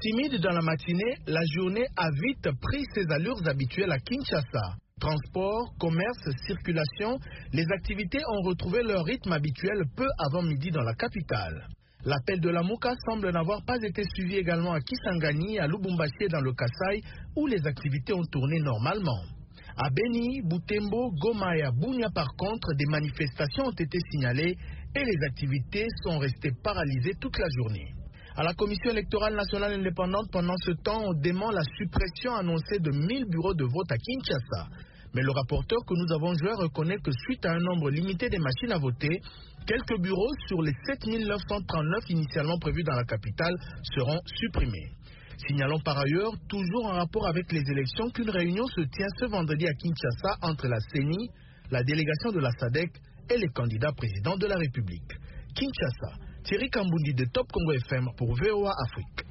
Timide dans la matinée, la journée a vite pris ses allures habituelles à Kinshasa. Transport, commerce, circulation, les activités ont retrouvé leur rythme habituel peu avant midi dans la capitale. L'appel de la Mouka semble n'avoir pas été suivi également à Kisangani, à Lubumbashi et dans le Kasaï, où les activités ont tourné normalement. À Beni, Butembo, Goma et à Bunia, par contre, des manifestations ont été signalées et les activités sont restées paralysées toute la journée. À la Commission électorale nationale indépendante, pendant ce temps, on demande la suppression annoncée de 1000 bureaux de vote à Kinshasa. Mais le rapporteur que nous avons joué reconnaît que suite à un nombre limité de machines à voter, quelques bureaux sur les 7939 initialement prévus dans la capitale seront supprimés. Signalons par ailleurs, toujours en rapport avec les élections, qu'une réunion se tient ce vendredi à Kinshasa entre la CENI, la délégation de la SADC et les candidats présidents de la République. Kinshasa, Thierry Kambundi de Top Congo FM pour VOA Afrique.